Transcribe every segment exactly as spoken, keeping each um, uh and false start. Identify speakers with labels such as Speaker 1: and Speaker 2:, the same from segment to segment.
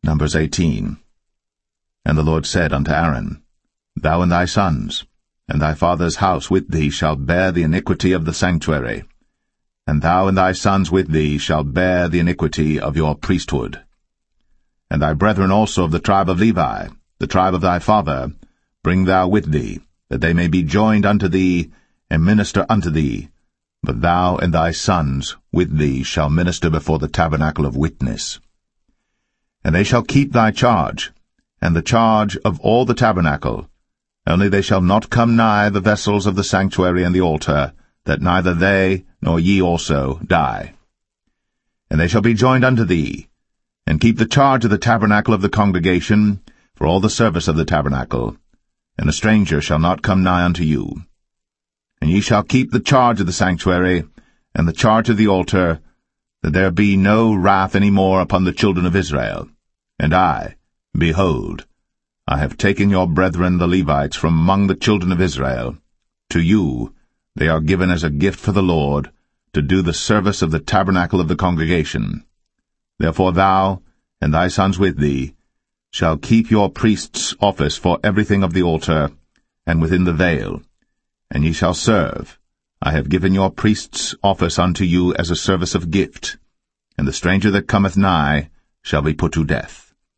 Speaker 1: Numbers eighteen. And the Lord said unto Aaron, Thou and thy sons, and thy father's house with thee shall bear the iniquity of the sanctuary, and thou and thy sons with thee shall bear the iniquity of your priesthood. And thy brethren also of the tribe of Levi, the tribe of thy father, bring thou with thee, that they may be joined unto thee, and minister unto thee. But thou and thy sons with thee shall minister before the tabernacle of witness. And they shall keep thy charge, and the charge of all the tabernacle, only they shall not come nigh the vessels of the sanctuary and the altar, that neither they nor ye also die. And they shall be joined unto thee, and keep the charge of the tabernacle of the congregation, for all the service of the tabernacle, and a stranger shall not come nigh unto you. And ye shall keep the charge of the sanctuary, and the charge of the altar, that there be no wrath any more upon the children of Israel. And I, behold, I have taken your brethren the Levites from among the children of Israel. To you they are given as a gift for the Lord, to do the service of the tabernacle of the congregation. Therefore thou, and thy sons with thee, shall keep your priest's office for everything of the altar, and within the veil, and ye shall serve. I have given your priest's office unto you as a service of gift, and the stranger that cometh nigh shall be put to death.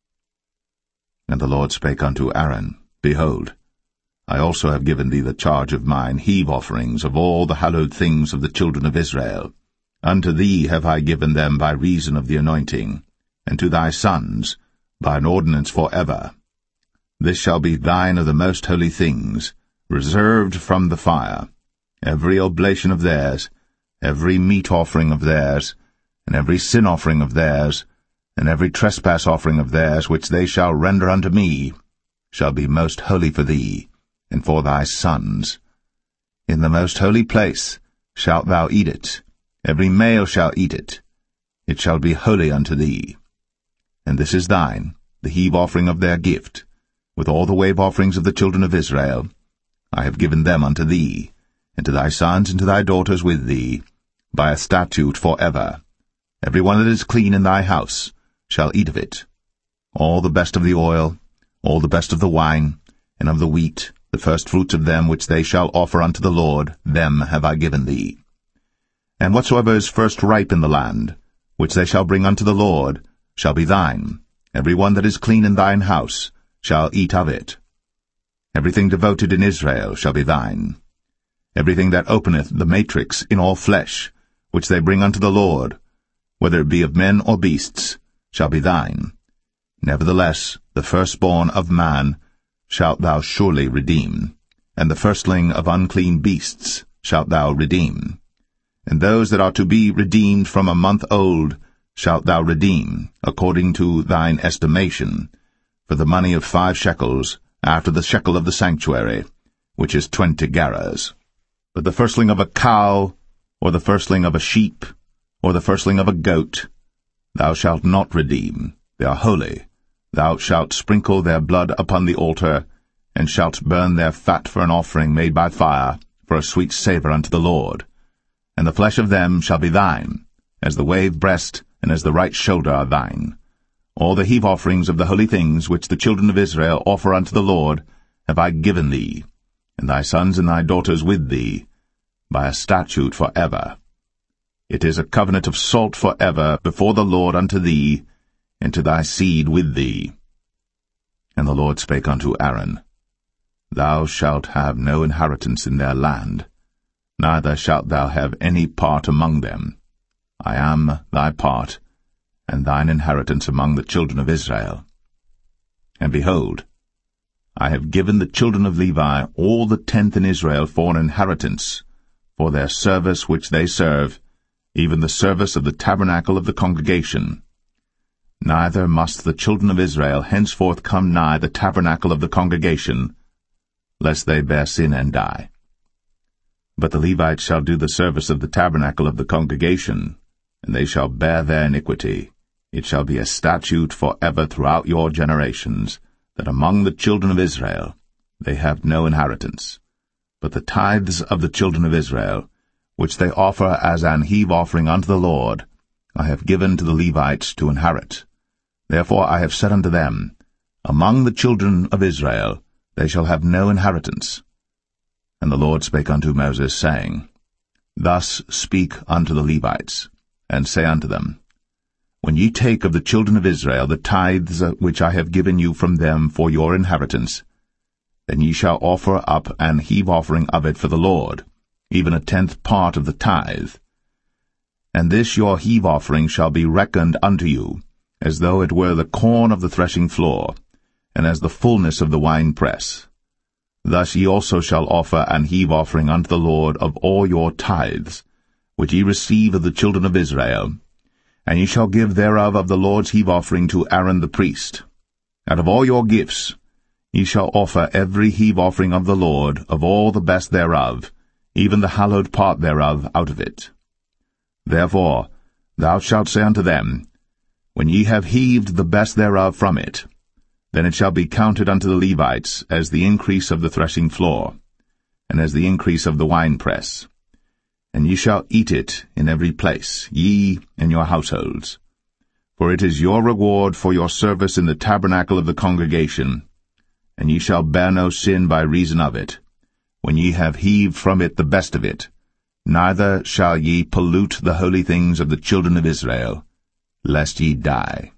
Speaker 1: And the Lord spake unto Aaron, Behold, I also have given thee the charge of mine heave offerings of all the hallowed things of the children of Israel. Unto thee have I given them by reason of the anointing, and to thy sons by an ordinance for ever. This shall be thine of the most holy things, reserved from the fire, every oblation of theirs, every meat offering of theirs, and every sin offering of theirs, and every trespass offering of theirs, which they shall render unto me, shall be most holy for thee, and for thy sons. In the most holy place shalt thou eat it, every male shall eat it. It shall be holy unto thee. And this is thine, the heave offering of their gift, with all the wave offerings of the children of Israel. I have given them unto thee, and to thy sons and to thy daughters with thee, by a statute for ever. Every one that is clean in thy house shall eat of it. All the best of the oil, all the best of the wine, and of the wheat, the firstfruits of them which they shall offer unto the Lord, them have I given thee. And whatsoever is first ripe in the land, which they shall bring unto the Lord, shall be thine. Every one that is clean in thine house shall eat of it. Everything devoted in Israel shall be thine. Everything that openeth the matrix in all flesh, which they bring unto the Lord, whether it be of men or beasts, shall be thine. Nevertheless, the firstborn of man shalt thou surely redeem, and the firstling of unclean beasts shalt thou redeem. And those that are to be redeemed from a month old shalt thou redeem, according to thine estimation, for the money of five shekels, after the shekel of the sanctuary, which is twenty gerahs. But the firstling of a cow, or the firstling of a sheep, or the firstling of a goat, thou shalt not redeem. They are holy. Thou shalt sprinkle their blood upon the altar, and shalt burn their fat for an offering made by fire, for a sweet savour unto the Lord. And the flesh of them shall be thine, as the wave breast and as the right shoulder are thine. All the heave offerings of the holy things which the children of Israel offer unto the Lord have I given thee, and thy sons and thy daughters with thee, by a statute for ever. It is a covenant of salt for ever before the Lord unto thee, and to thy seed with thee. And the Lord spake unto Aaron, Thou shalt have no inheritance in their land, neither shalt thou have any part among them. I am thy part, and thine inheritance among the children of Israel. And behold, I have given the children of Levi all the tenth in Israel for an inheritance, for their service which they serve, even the service of the tabernacle of the congregation. Neither must the children of Israel henceforth come nigh the tabernacle of the congregation, lest they bear sin and die. But the Levites shall do the service of the tabernacle of the congregation, and they shall bear their iniquity. It shall be a statute for ever throughout your generations, that among the children of Israel they have no inheritance. But the tithes of the children of Israel, which they offer as an heave offering unto the Lord, I have given to the Levites to inherit. Therefore I have said unto them, Among the children of Israel they shall have no inheritance. And the Lord spake unto Moses, saying, Thus speak unto the Levites, and say unto them, When ye take of the children of Israel the tithes which I have given you from them for your inheritance, then ye shall offer up an heave offering of it for the Lord, even a tenth part of the tithe. And this your heave offering shall be reckoned unto you, as though it were the corn of the threshing floor, and as the fullness of the winepress. Thus ye also shall offer an heave offering unto the Lord of all your tithes, which ye receive of the children of Israel, and ye shall give thereof of the Lord's heave offering to Aaron the priest. Out of all your gifts ye shall offer every heave offering of the Lord of all the best thereof, even the hallowed part thereof out of it. Therefore thou shalt say unto them, When ye have heaved the best thereof from it, then it shall be counted unto the Levites as the increase of the threshing floor, and as the increase of the winepress. And ye shall eat it in every place, ye and your households. For it is your reward for your service in the tabernacle of the congregation, and ye shall bear no sin by reason of it, when ye have heaved from it the best of it, neither shall ye pollute the holy things of the children of Israel, lest ye die.